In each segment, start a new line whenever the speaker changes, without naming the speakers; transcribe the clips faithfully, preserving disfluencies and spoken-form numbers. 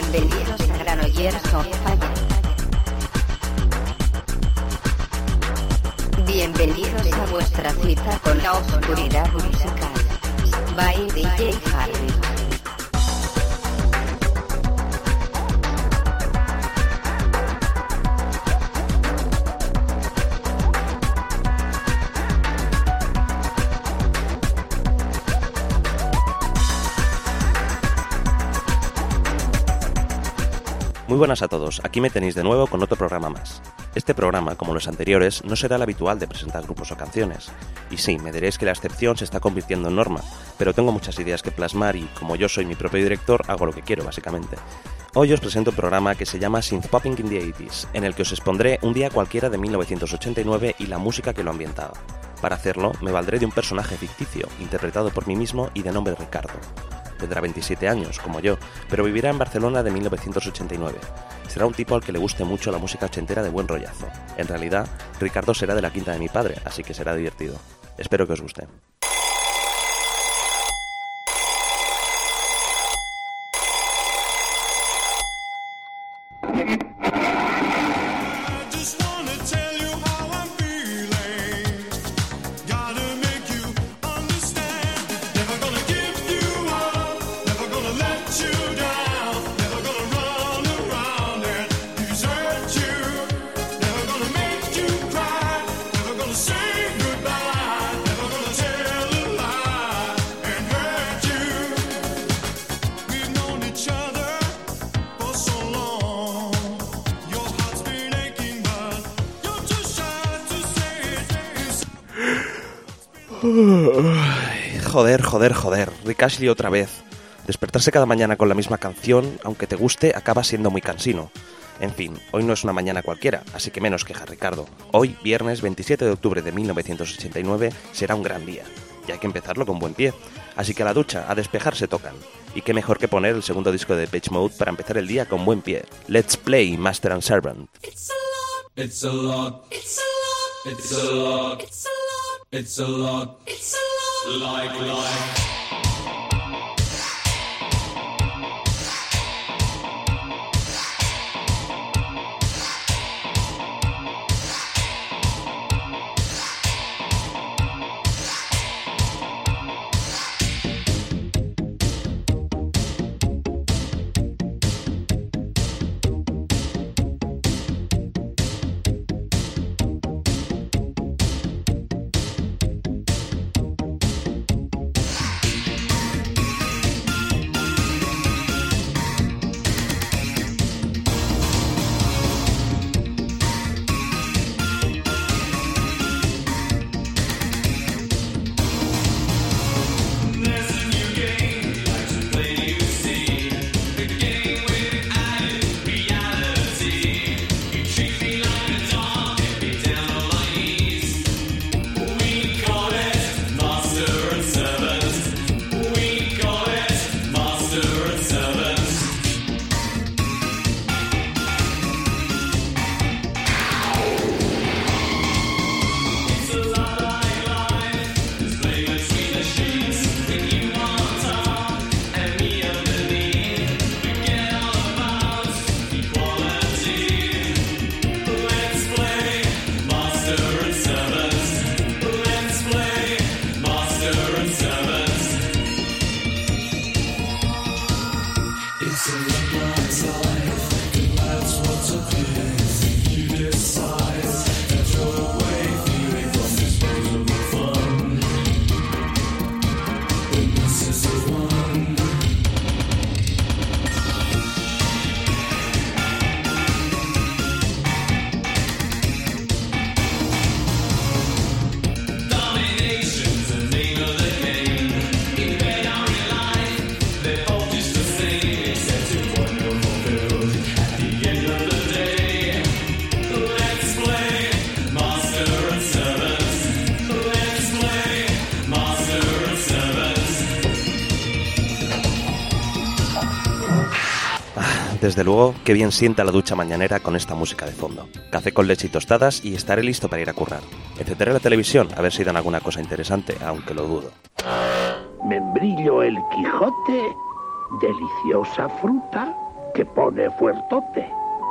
Bienvenidos a Granollers on Fire. Bienvenidos a vuestra cita con la oscuridad musical. By D J Harry.
Muy buenas a todos, aquí me tenéis de nuevo con otro programa más. Este programa, como los anteriores, no será el habitual de presentar grupos o canciones. Y sí, me diréis que la excepción se está convirtiendo en norma, pero tengo muchas ideas que plasmar y, como yo soy mi propio director, hago lo que quiero, básicamente. Hoy os presento un programa que se llama Synthpopping in the eighties, en el que os expondré un día cualquiera de mil novecientos ochenta y nueve y la música que lo ambientaba. Para hacerlo, me valdré de un personaje ficticio, interpretado por mí mismo y de nombre Ricardo. Tendrá veintisiete años, como yo, pero vivirá en Barcelona de mil novecientos ochenta y nueve. Será un tipo al que le guste mucho la música ochentera de buen rollazo. En realidad, Ricardo será de la quinta de mi padre, así que será divertido. Espero que os guste. Joder, joder, joder, Rick Astley otra vez. Despertarse cada mañana con la misma canción, aunque te guste, acaba siendo muy cansino. En fin, hoy no es una mañana cualquiera, así que menos quejas, Ricardo. Hoy, viernes veintisiete de octubre de mil novecientos ochenta y nueve, será un gran día. Y hay que empezarlo con buen pie. Así que a la ducha, a despejarse tocan. Y qué mejor que poner el segundo disco de Depeche Mode para empezar el día con buen pie. Let's play Master and Servant.
It's a lot. It's a lot. It's a lot. It's a lot. It's a lot. It's a lot. It's a lot. Like, like.
Desde luego, qué bien sienta la ducha mañanera con esta música de fondo. Café con leche y tostadas y estaré listo para ir a currar. Encenderé la televisión a ver si dan alguna cosa interesante, aunque lo dudo.
Membrillo el Quijote, deliciosa fruta, que pone fuertote.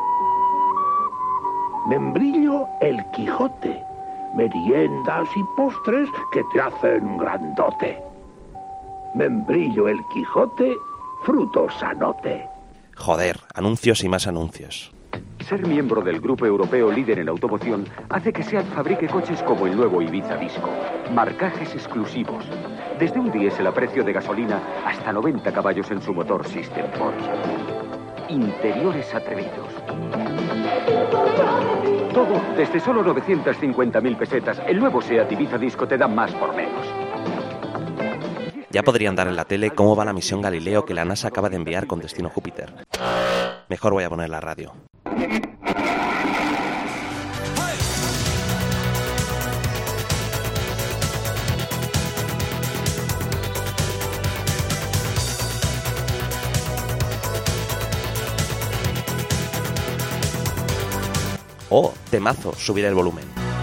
Membrillo el Quijote, meriendas y postres que te hacen grandote. Membrillo el Quijote, fruto sanote.
Joder, anuncios y más anuncios.
Ser miembro del grupo europeo líder en automoción hace que SEAT fabrique coches como el nuevo Ibiza Disco. Marcajes exclusivos. Desde un diésel a precio de gasolina hasta noventa caballos en su motor System Porsche. Interiores atrevidos. Todo desde solo novecientas cincuenta mil pesetas. El nuevo SEAT Ibiza Disco te da más por menos.
Ya podrían dar en la tele cómo va la misión Galileo que la NASA acaba de enviar con destino Júpiter. Mejor voy a poner la radio. Oh, temazo, subir el volumen.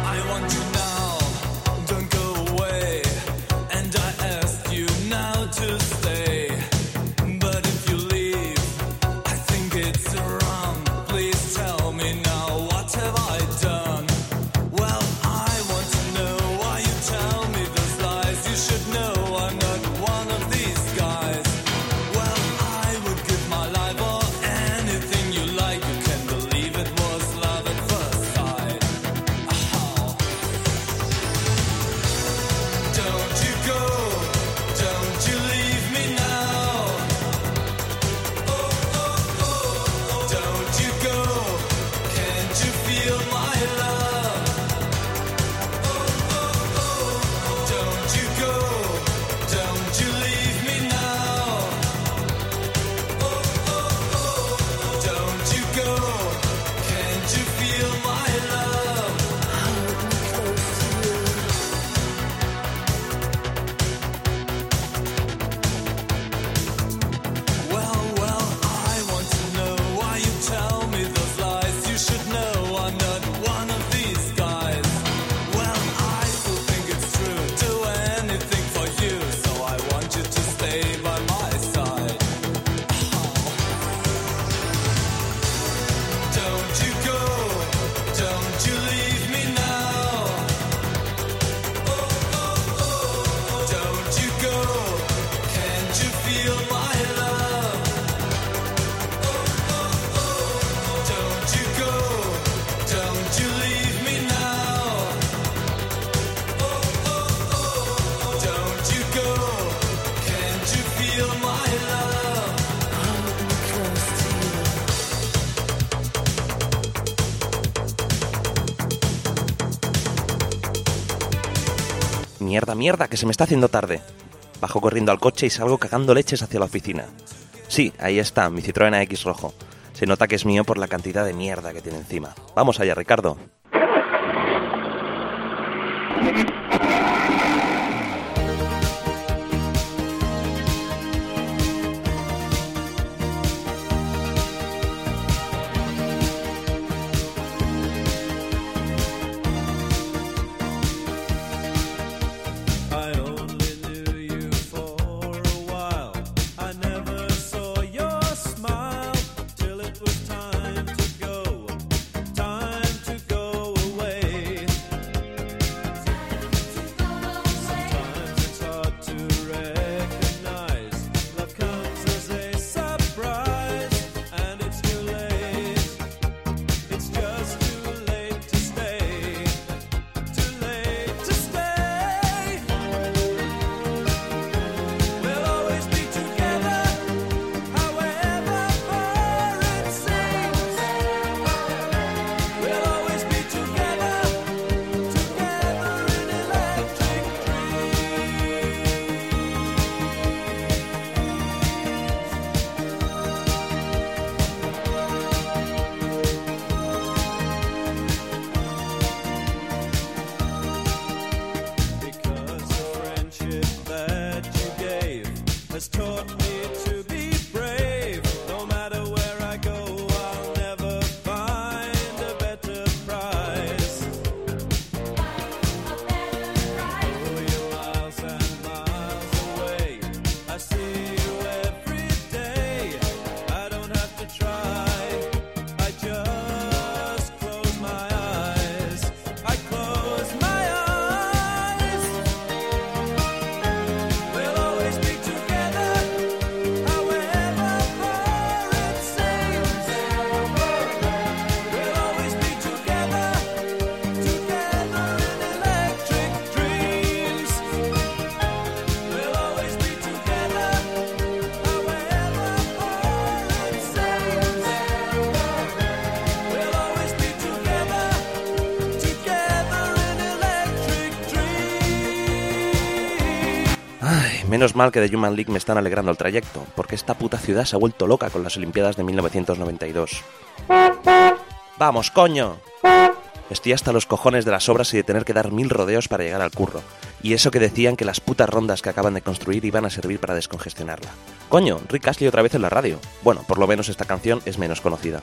Mierda, mierda, que se me está haciendo tarde. Bajo corriendo al coche y salgo cagando leches hacia la oficina. Sí, ahí está, mi Citroën A X rojo. Se nota que es mío por la cantidad de mierda que tiene encima. Vamos allá, Ricardo.
Time to go.
Menos mal que The Human League me están alegrando el trayecto, porque esta puta ciudad se ha vuelto loca con las Olimpiadas de mil novecientos noventa y dos. ¡Vamos, coño! Estoy hasta los cojones de las obras y de tener que dar mil rodeos para llegar al curro. Y eso que decían que las putas rondas que acaban de construir iban a servir para descongestionarla. Coño, Rick Astley otra vez en la radio. Bueno, por lo menos esta canción es menos conocida.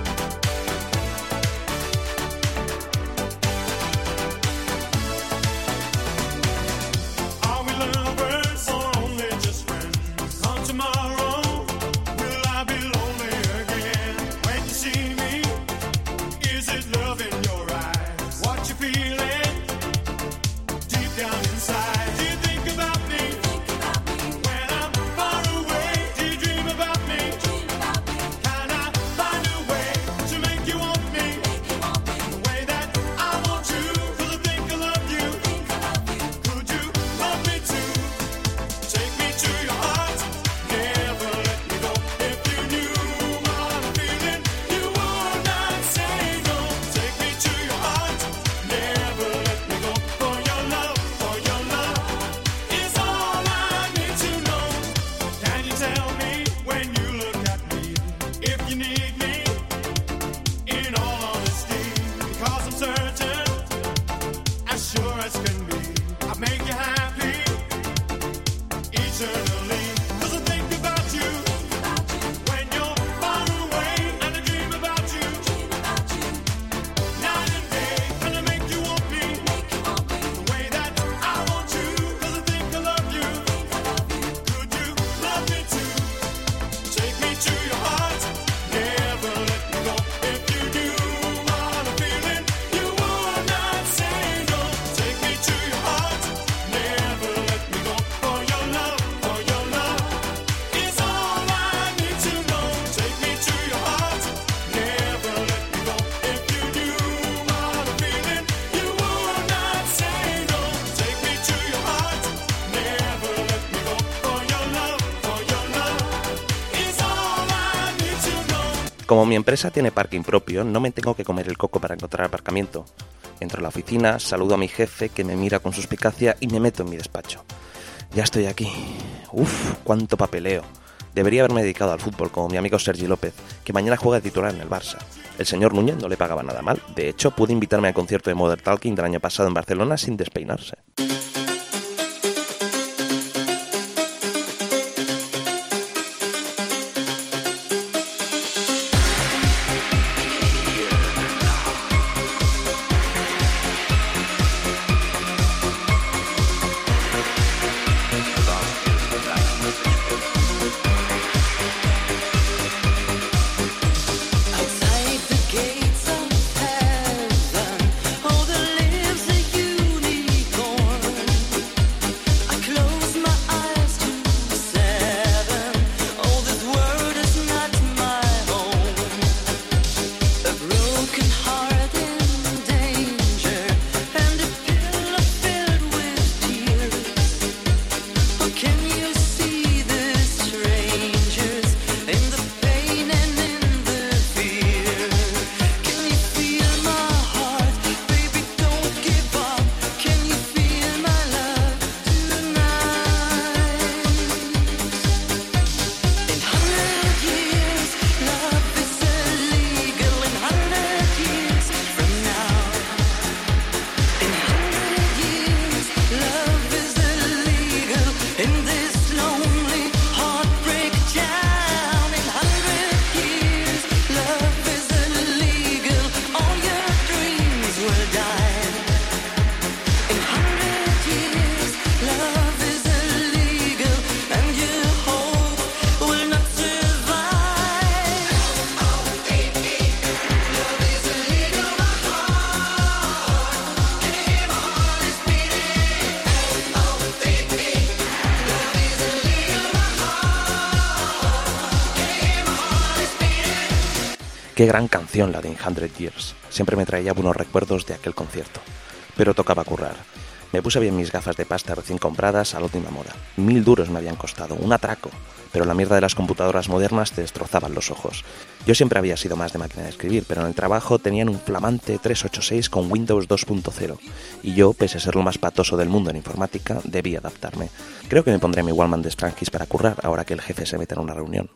Como mi empresa tiene parking propio, no me tengo que comer el coco para encontrar aparcamiento. Entro a la oficina, saludo a mi jefe que me mira con suspicacia y me meto en mi despacho. Ya estoy aquí. Uf, cuánto papeleo. Debería haberme dedicado al fútbol como mi amigo Sergi López, que mañana juega de titular en el Barça. El señor Núñez no le pagaba nada mal. De hecho, pude invitarme al concierto de Modern Talking del año pasado en Barcelona sin despeinarse. Qué gran canción la de In Hundred Years. Siempre me traía buenos recuerdos de aquel concierto. Pero tocaba currar. Me puse bien mis gafas de pasta recién compradas a la última moda. Mil duros me habían costado, un atraco. pero la mierda de las computadoras modernas te destrozaban los ojos. Yo siempre había sido más de máquina de escribir, pero en el trabajo tenían un flamante trescientos ochenta y seis con Windows dos punto cero, y yo, pese a ser lo más patoso del mundo en informática, debí adaptarme. Creo que me pondré mi Wallman de Strankis para currar, ahora que el jefe se mete en una reunión.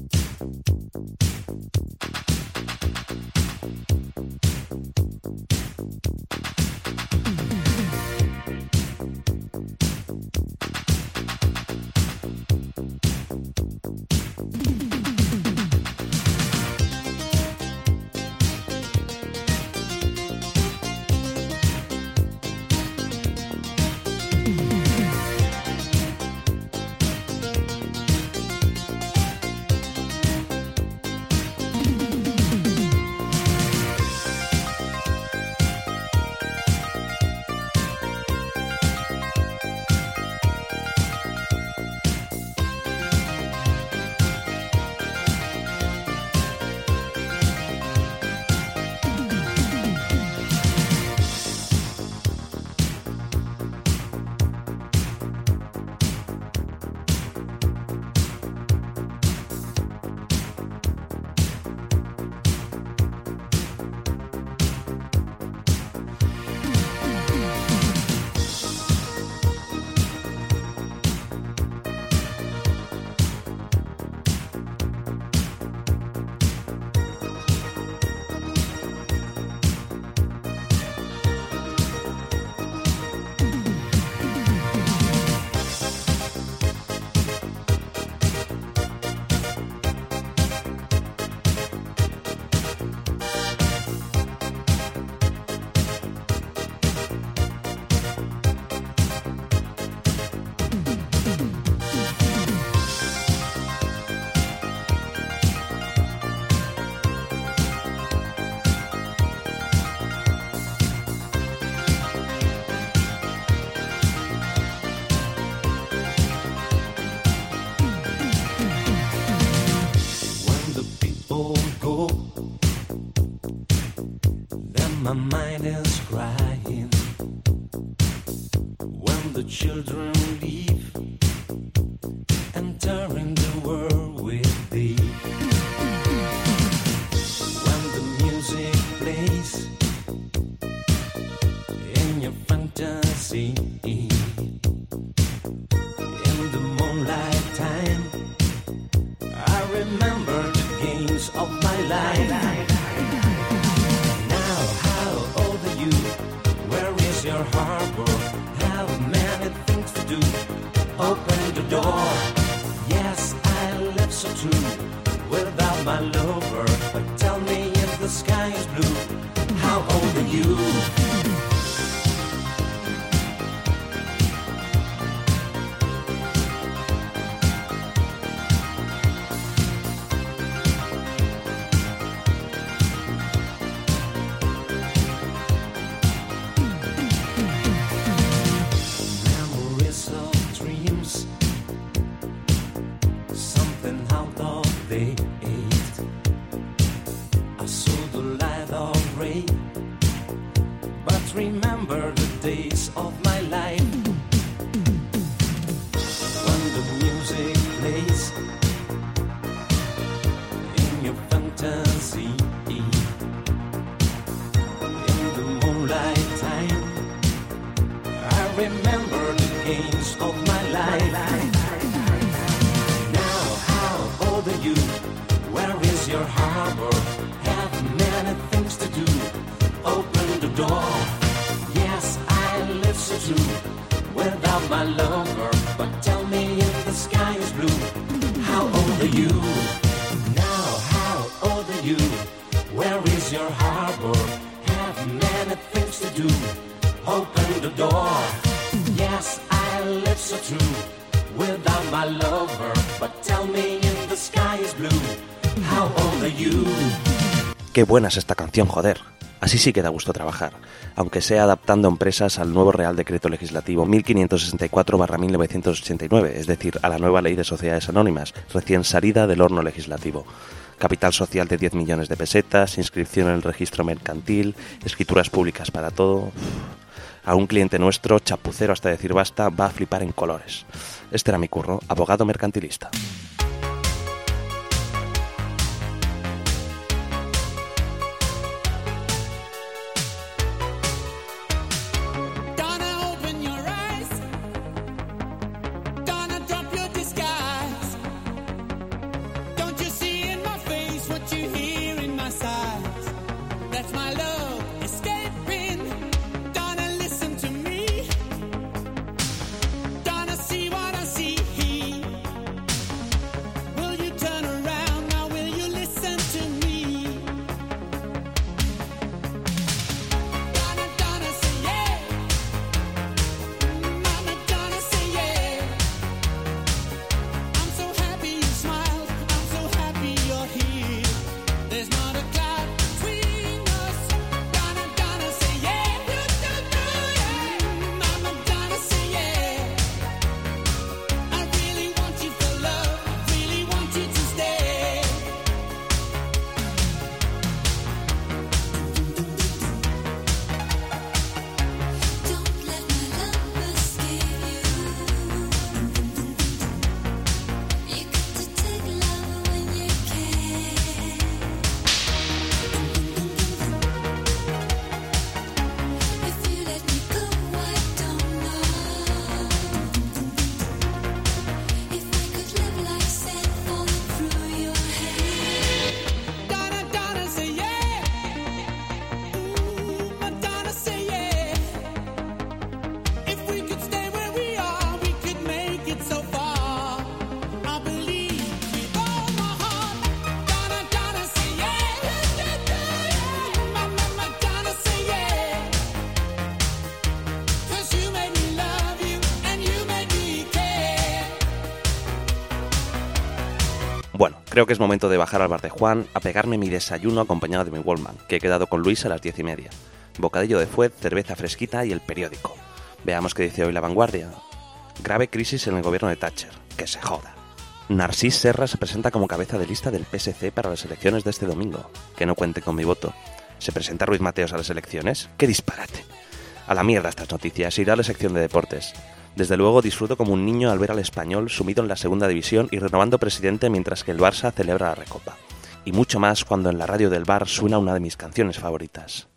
My mind is crying when the children leave, entering the world with thee. When the music plays in your fantasy, in the moonlight time, I remember the games of my life. Your harbor, have many things to do. Open the door. Yes, I live so true without my lover. But tell me if the sky is blue, how old are you? Remember the days of my life when the music plays in your fantasy, in the moonlight time. I remember the games of my life. Now, how old are you? Where is your harbor? Have many things to do. Open the door. So true without my lover, but tell me if the sky is blue, how old are you? Now, how old are you? Where is your harbor? Have many things to do. Open the door. Yes, I live so true without my lover, but tell me if the sky is blue, how old are you?
Qué buena es esta canción, joder. Así sí que da gusto trabajar, aunque sea adaptando empresas al nuevo Real Decreto Legislativo mil quinientos sesenta y cuatro barra mil novecientos ochenta y nueve, es decir, a la nueva Ley de Sociedades Anónimas, recién salida del horno legislativo. Capital social de diez millones de pesetas, inscripción en el registro mercantil, escrituras públicas para todo. A un cliente nuestro, chapucero hasta decir basta, va a flipar en colores. Este era mi curro, abogado mercantilista. Bueno, creo que es momento de bajar al bar de Juan a pegarme mi desayuno acompañado de mi Wallman, que he quedado con Luis a las diez y media. Bocadillo de fuet, cerveza fresquita y el periódico. Veamos qué dice hoy La Vanguardia. Grave crisis en el gobierno de Thatcher. Que se joda. Narcís Serra se presenta como cabeza de lista del P S C para las elecciones de este domingo. Que no cuente con mi voto. ¿Se presenta Ruiz Mateos a las elecciones? ¡Qué disparate! A la mierda estas noticias, irá a la sección de deportes. Desde luego disfruto como un niño al ver al Español sumido en la segunda división y renovando presidente mientras que el Barça celebra la Recopa. Y mucho más cuando en la radio del bar suena una de mis canciones favoritas.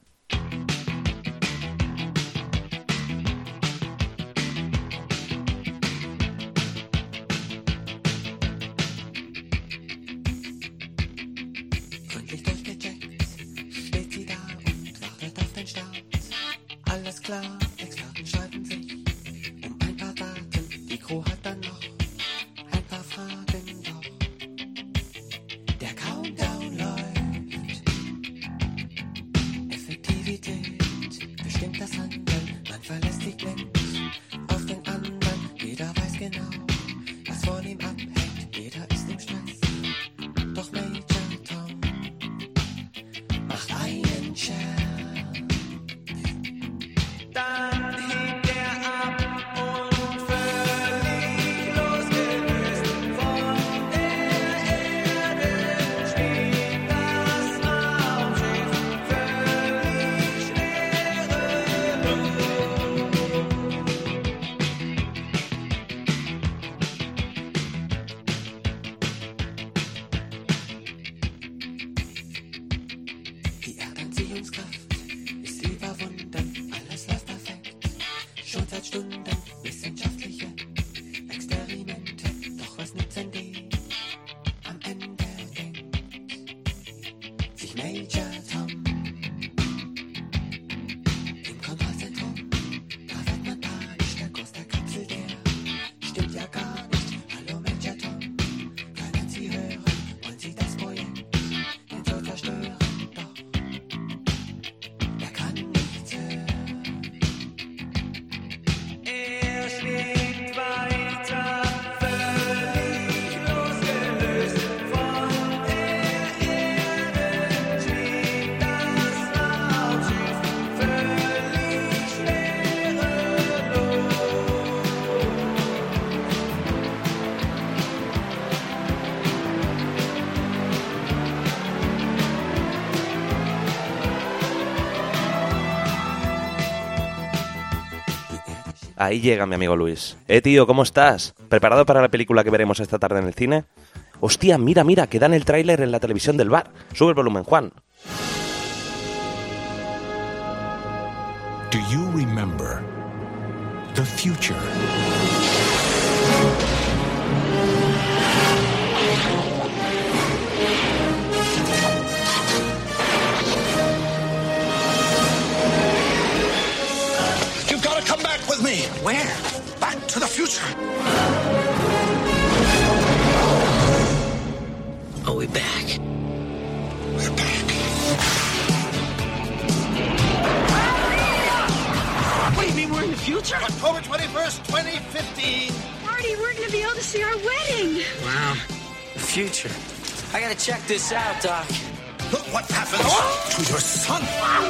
Ahí llega mi amigo Luis. Eh, tío, ¿cómo estás? ¿Preparado para la película que veremos esta tarde en el cine? Hostia, mira, mira, que dan el tráiler en la televisión del bar. Sube el volumen, Juan.
Do you remember the future?
Where? Back to the future. Oh, we're back. We're back. What do you mean we're in the future?
October twenty-first, twenty fifteen.
Marty, we're going to be able to see our wedding.
Wow. The future. I gotta check this out, Doc.
Look what happened to your son.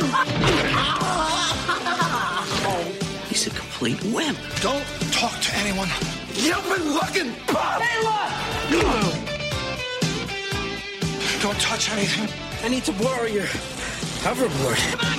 He's a complete wimp.
Don't talk to anyone. You've been looking. Don't touch anything.
I need to borrow your hoverboard.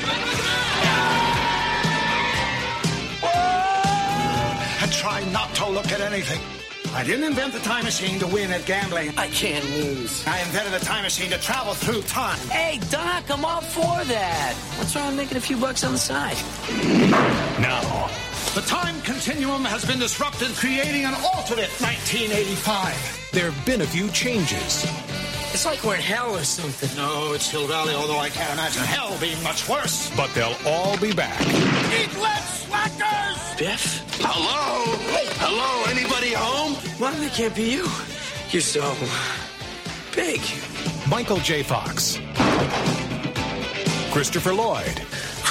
And try not to look at anything. I didn't invent the time machine to win at gambling.
I can't lose.
I invented the time machine to travel through time.
Hey, Doc, I'm all for that. What's wrong with making a few bucks on the side?
Now, the time continuum has been disrupted, creating an alternate nineteen eighty-five.
There have been a few changes.
It's like we're in hell or something.
No, it's Hill Valley, although I can't imagine hell being much worse.
But they'll all be back.
Eat less, slackers!
Biff?
Hello? Hello? Anybody home?
Well, that can't be you. You're so big.
Michael J. Fox. Christopher Lloyd.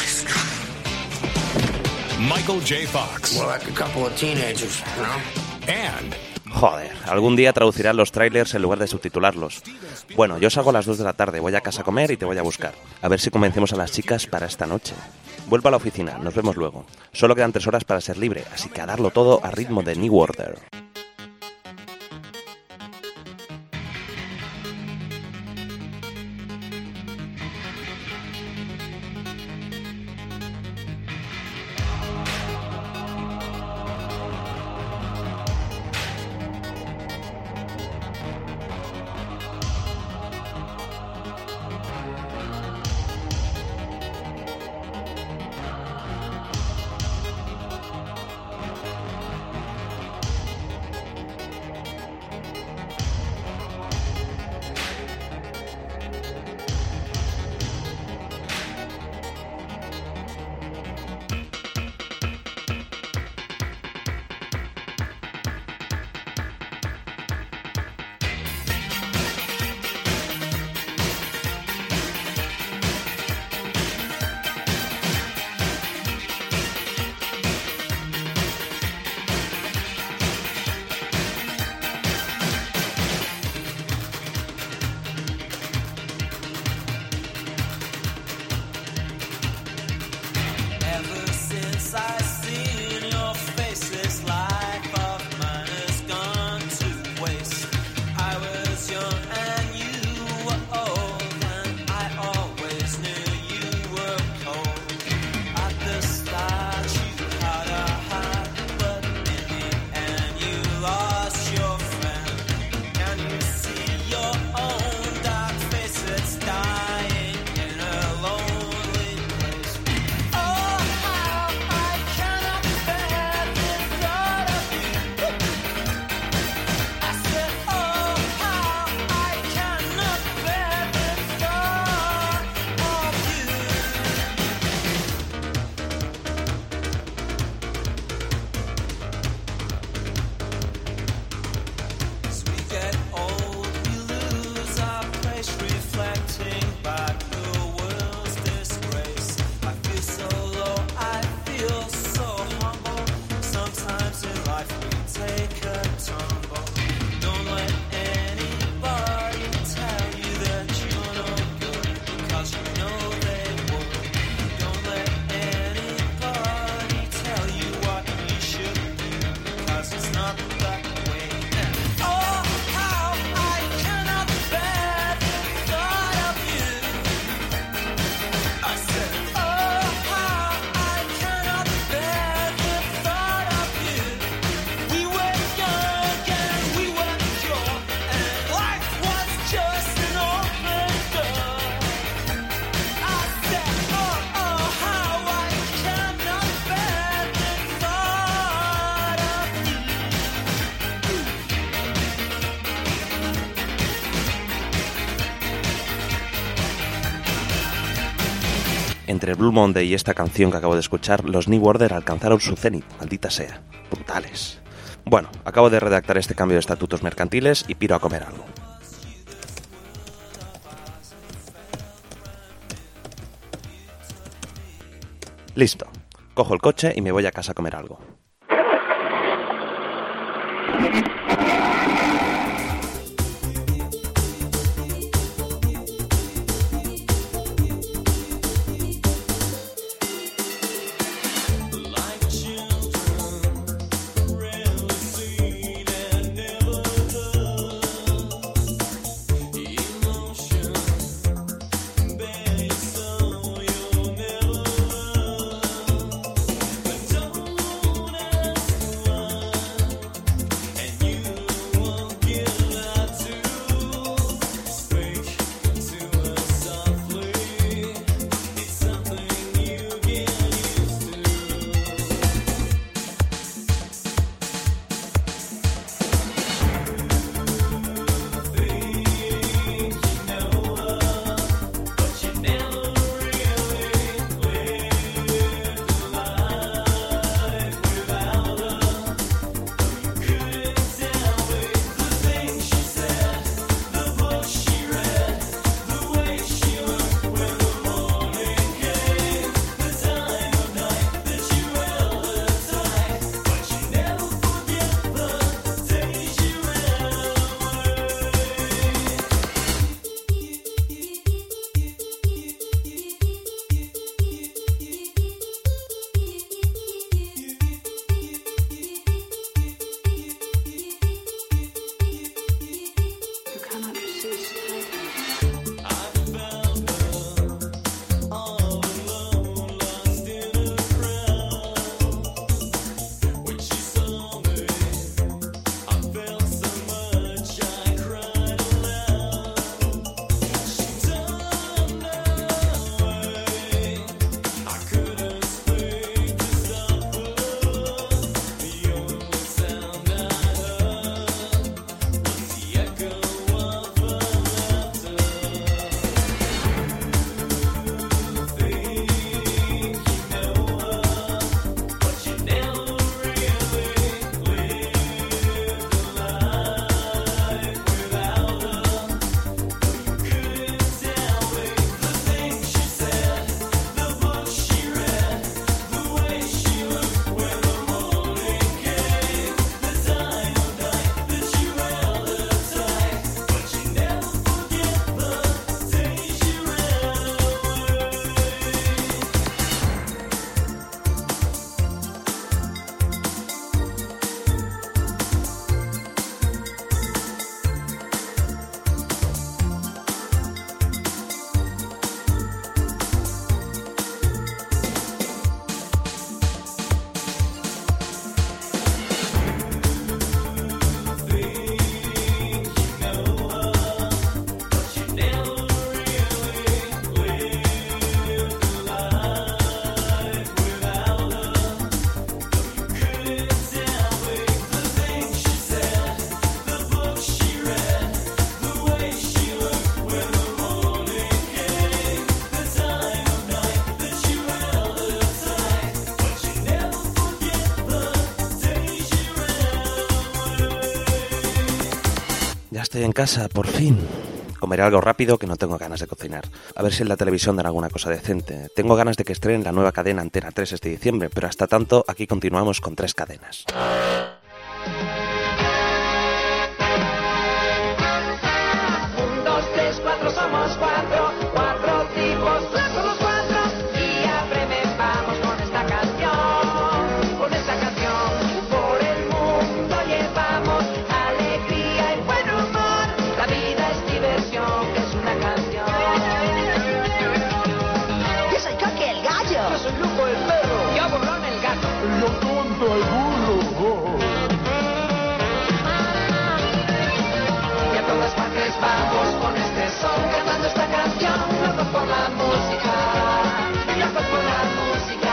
Michael J. Fox.
Well, like a couple of teenagers, you know?
And...
Joder, algún día traducirán los trailers en lugar de subtitularlos. Bueno, yo salgo a las dos de la tarde, voy a casa a comer y te voy a buscar. A ver si convencemos a las chicas para esta noche. Vuelvo a la oficina, nos vemos luego. Solo quedan tres horas para ser libre, así que a darlo todo a ritmo de New Order. Entre Blue Monday y esta canción que acabo de escuchar, los New Order alcanzaron su cenit, maldita sea. Brutales. Bueno, acabo de redactar este cambio de estatutos mercantiles y piro a comer algo. Listo. Cojo el coche y me voy a casa a comer algo. estoy en casa, por fin. Comeré algo rápido que no tengo ganas de cocinar. A ver si en la televisión dan alguna cosa decente. Tengo ganas de que estrenen la nueva cadena Antena tres este diciembre, pero hasta tanto aquí continuamos con tres cadenas.
Un, dos, tres, cuatro, somos cuatro, cuatro tipos, somos cuatro, y apreme, vamos con esta canción, con esta canción, por el mundo llevamos alegría y buen humor, la vida es diversión, que es una canción.
Yo soy Coque el gallo.
Yo soy Luco el perro. Yo Borrón el gato.
Yo tonto el burro.
Y a todas partes vamos con este son, cantando esta canción, locos por la música, locos por la música.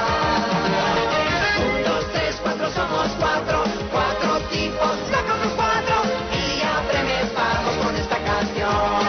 Un, dos, tres, cuatro, somos cuatro, cuatro tipos, locos los cuatro, y apreme, vamos con esta canción.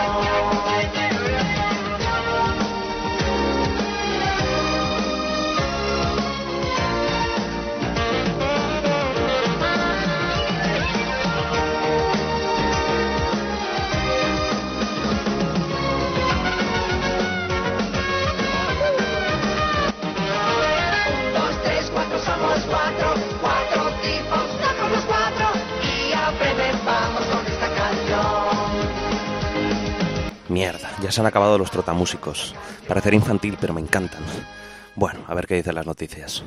Somos cuatro, cuatro tipos, locos los cuatro, y aprende, vamos con esta canción.
Mierda, ya se han acabado los trotamúsicos. Parecer infantil, pero me encantan. Bueno, a ver qué dicen las noticias.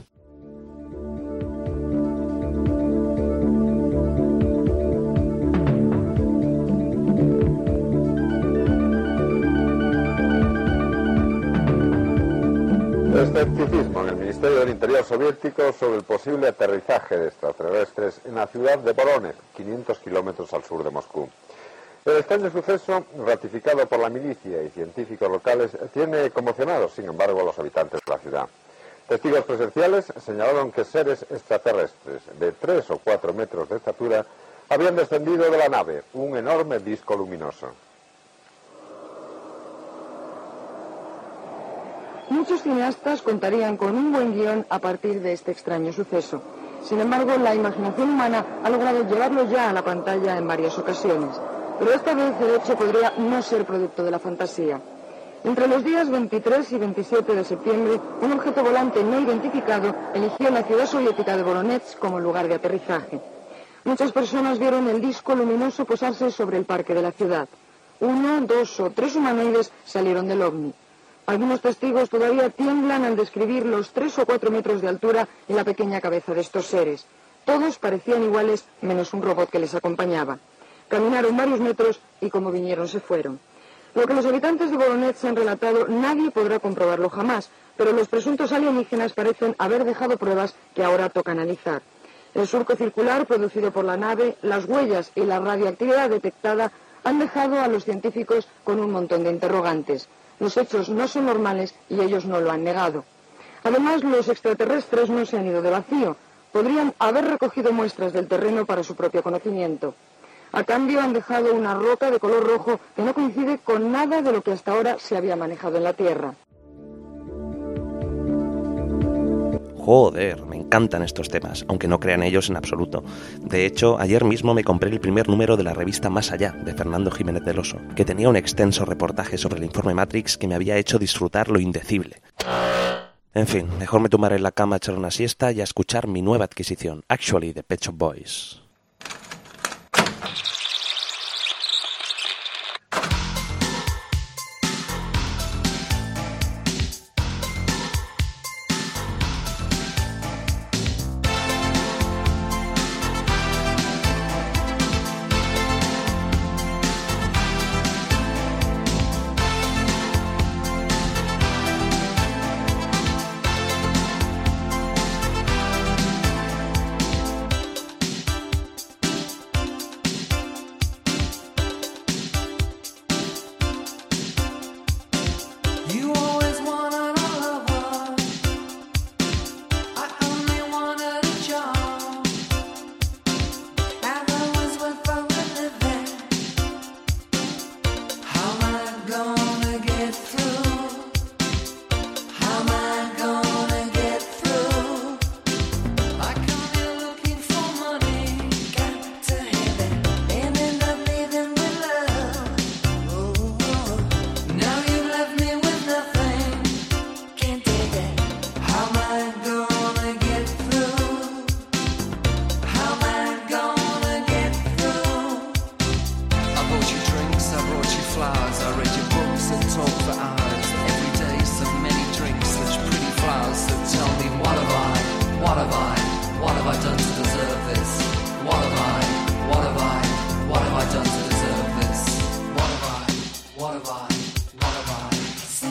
Escepticismo en el Ministerio del Interior soviético sobre el posible aterrizaje de extraterrestres en la ciudad de Voronezh, quinientos kilómetros al sur de Moscú. El extraño suceso, ratificado por la milicia y científicos locales, tiene conmocionados, sin embargo, a los habitantes de la ciudad. Testigos presenciales señalaron que seres extraterrestres de tres o cuatro metros de estatura habían descendido de la nave, un enorme disco luminoso.
Muchos cineastas contarían con un buen guión a partir de este extraño suceso. Sin embargo, la imaginación humana ha logrado llevarlo ya a la pantalla en varias ocasiones. Pero esta vez el hecho podría no ser producto de la fantasía. Entre los días veintitrés y veintisiete de septiembre, un objeto volante no identificado eligió la ciudad soviética de Voronezh como lugar de aterrizaje. Muchas personas vieron el disco luminoso posarse sobre el parque de la ciudad. Uno, dos o tres humanoides salieron del ovni. Algunos testigos todavía tiemblan al describir los tres o cuatro metros de altura en la pequeña cabeza de estos seres. Todos parecían iguales, menos un robot que les acompañaba. Caminaron varios metros y como vinieron se fueron. Lo que los habitantes de Voronezh han relatado nadie podrá comprobarlo jamás, pero los presuntos alienígenas parecen haber dejado pruebas que ahora toca analizar. El surco circular producido por la nave, las huellas y la radioactividad detectada han dejado a los científicos con un montón de interrogantes. Los hechos no son normales y ellos no lo han negado. Además, los extraterrestres no se han ido de vacío. Podrían haber recogido muestras del terreno para su propio conocimiento. A cambio, han dejado una roca de color rojo que no coincide con nada de lo que hasta ahora se había manejado en la Tierra.
Joder, me encantan estos temas, aunque no crean ellos en absoluto. De hecho, ayer mismo me compré el primer número de la revista Más Allá, de Fernando Jiménez del Oso, que tenía un extenso reportaje sobre el informe Matrix que me había hecho disfrutar lo indecible. En fin, mejor me tumbaré en la cama a echar una siesta y a escuchar mi nueva adquisición, Actually, de Pet Shop Boys.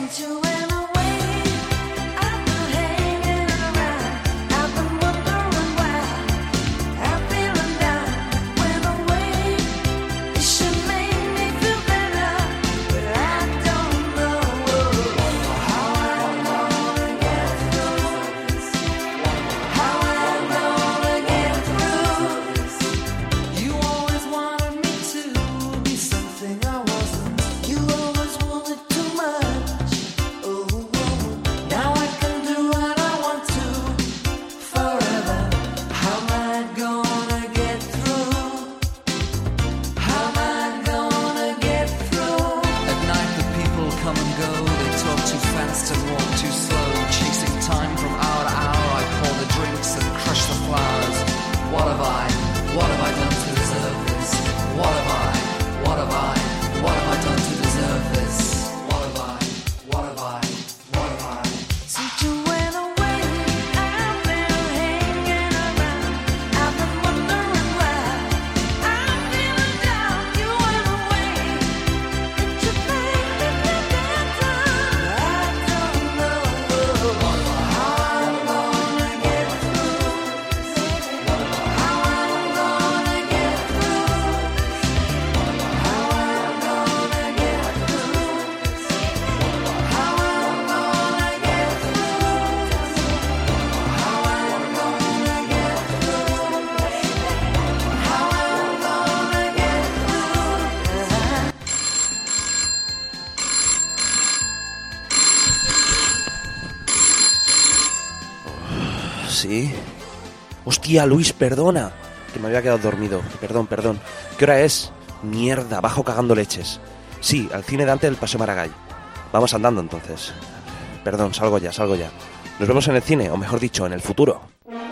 ¿Sí? Hostia, Luis, perdona, que me había quedado dormido. Perdón, perdón. ¿Qué hora es? Mierda, bajo cagando leches. Sí, al cine Dante del Paseo Maragall. Vamos andando entonces. Perdón, salgo ya, salgo ya. Nos vemos en el cine, o mejor dicho, en el futuro.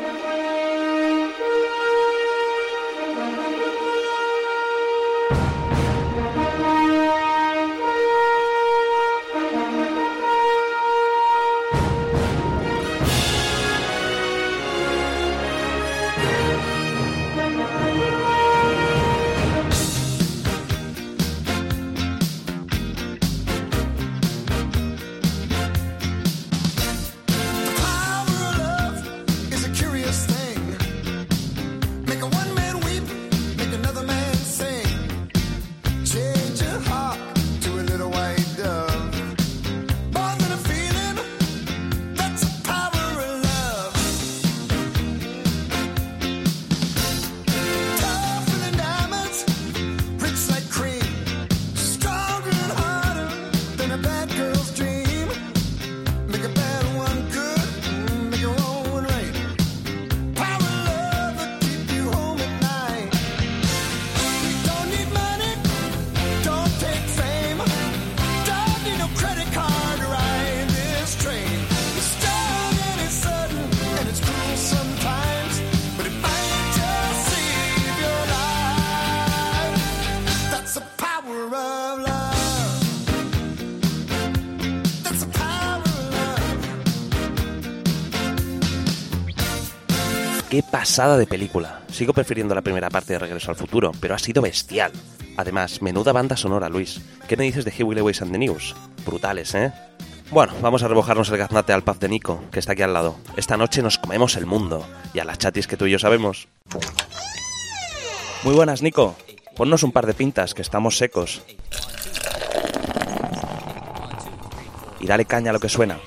Qué pasada de película. Sigo prefiriendo la primera parte de Regreso al Futuro, pero ha sido bestial. Además, menuda banda sonora, Luis. ¿Qué me dices de Huey Lewis and the News? Brutales, ¿eh? Bueno, vamos a remojarnos el gaznate al pub de Nico, que está aquí al lado. Esta noche nos comemos el mundo, y a las chatis que tú y yo sabemos. Muy buenas, Nico. Ponnos un par de pintas, que estamos secos. Y dale caña a lo que suena.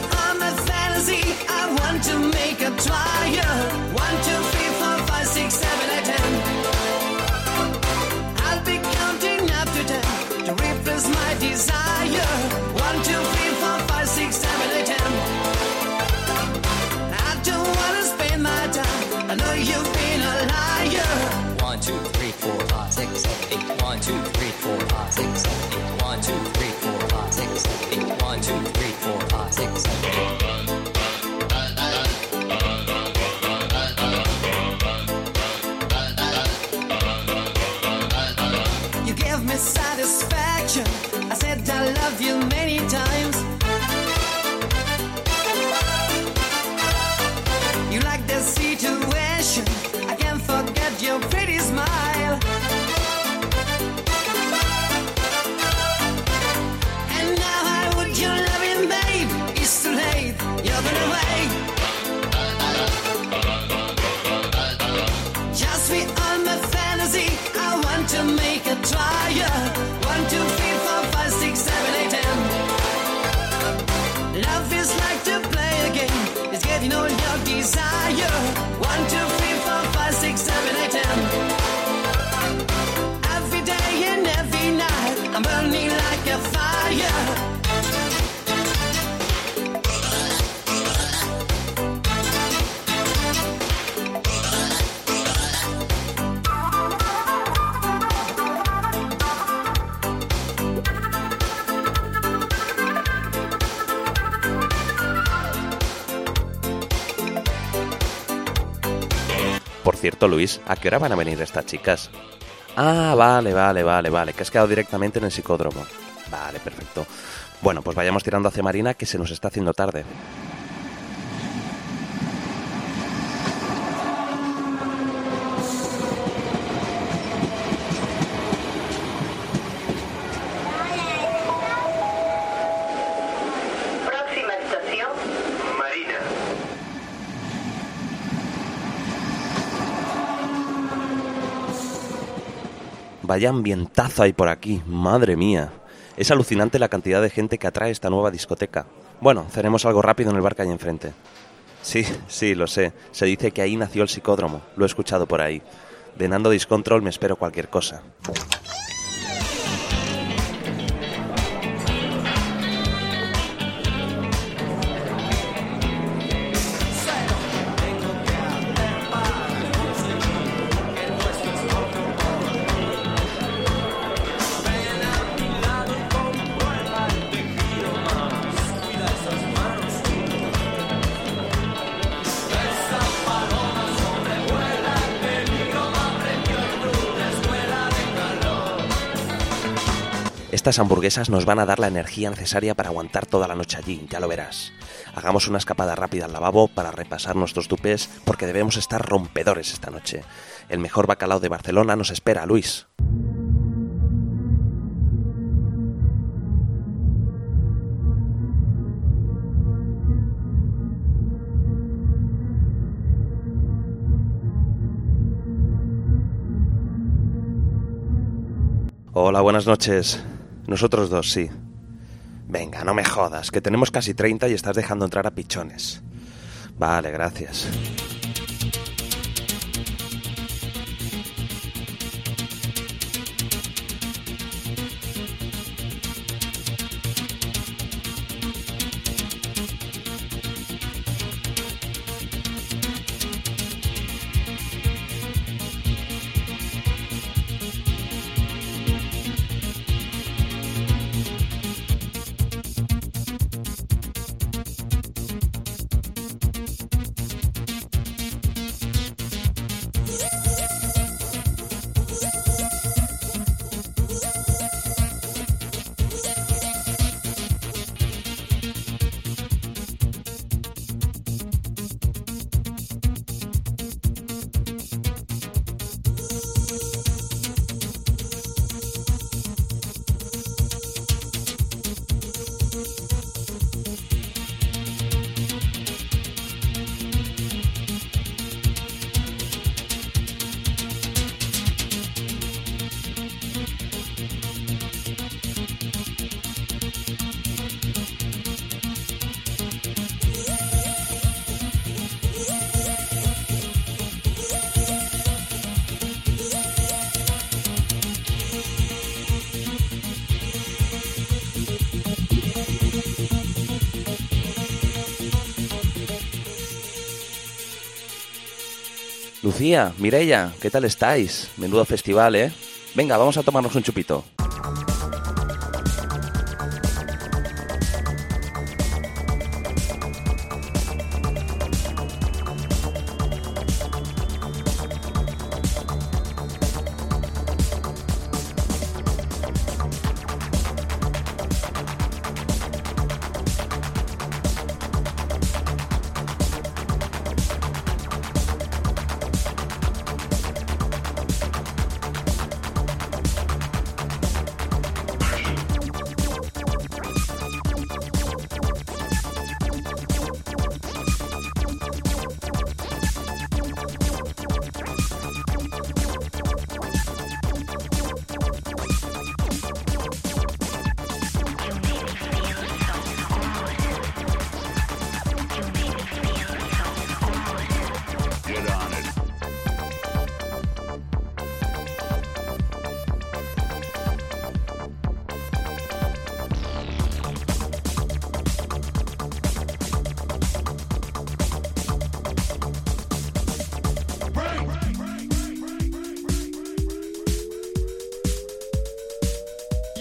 One, two, three, four, five, six, seven. your pretty smile. And now I would your loving, babe. It's too late, you're gonna wait. Just be on my fantasy, I want to make a trial. One, two, three, four, five, six, seven, eight, ten. Love is like to play a game, it's getting all your desire. One, two, three, four, five, six, seven, eight, ten. Every day and every night, I'm burning like a fire.
Por cierto, Luis, ¿a qué hora van a venir estas chicas? Ah, vale, vale, vale, vale, que has quedado directamente en el psicódromo. Vale, perfecto. Bueno, pues vayamos tirando hacia Marina, que se nos está haciendo tarde.
Próxima estación, Marina.
Vaya ambientazo hay por aquí, madre mía. Es alucinante la cantidad de gente que atrae esta nueva discoteca. Bueno, cenemos algo rápido en el bar que hay enfrente. Sí, sí, lo sé. Se dice que ahí nació el psicódromo. Lo he escuchado por ahí. De Nando Discontrol me espero cualquier cosa. Estas hamburguesas nos van a dar la energía necesaria para aguantar toda la noche allí, ya lo verás. Hagamos una escapada rápida al lavabo para repasar nuestros tupés porque debemos estar rompedores esta noche. El mejor bacalao de Barcelona nos espera, Luis. Hola, buenas noches. Nosotros dos, sí. Venga, no me jodas, que tenemos casi treinta y estás dejando entrar a pichones. Vale, gracias. Lucía, Mireia, ¿qué tal estáis? Menudo festival, ¿eh? Venga, vamos a tomarnos un chupito.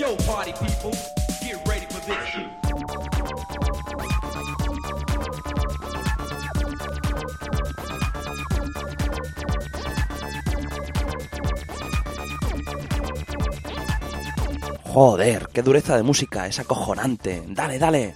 Yo, party people, get ready for this.
Joder, qué dureza de música, es acojonante. Dale, dale.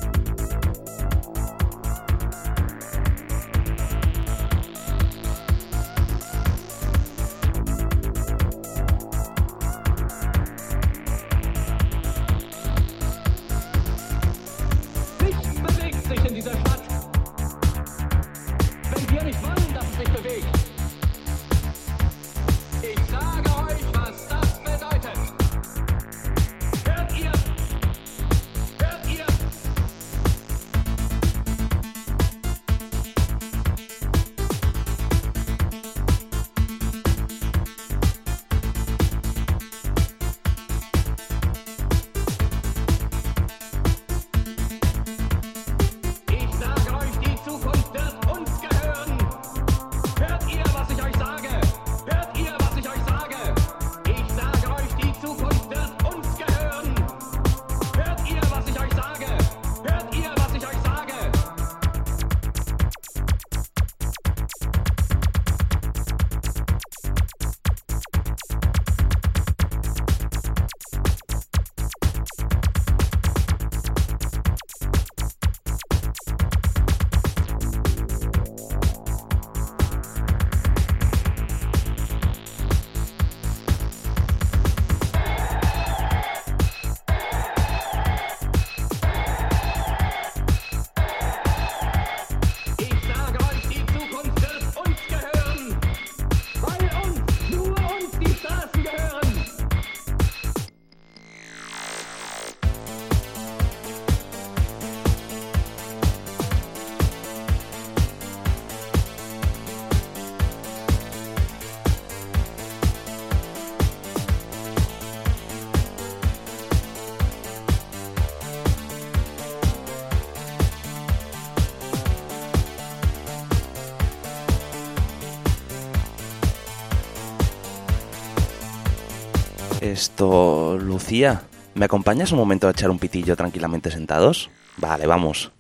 Esto, Lucía, ¿me acompañas un momento a echar un pitillo tranquilamente sentados? Vale, vamos.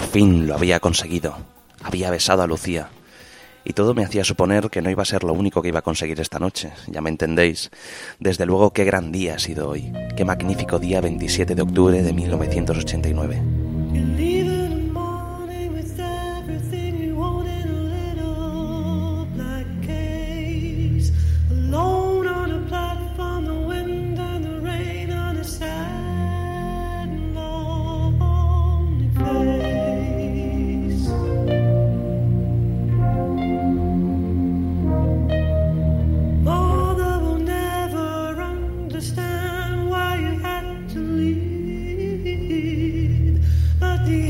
fin lo había conseguido. Había besado a Lucía. Y todo me hacía suponer que no iba a ser lo único que iba a conseguir esta noche. Ya me entendéis. Desde luego, qué gran día ha sido hoy. Qué magnífico día, veintisiete de octubre de mil novecientos ochenta y nueve.
The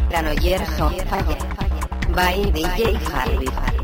Granollers on Fire. By D J Harvey.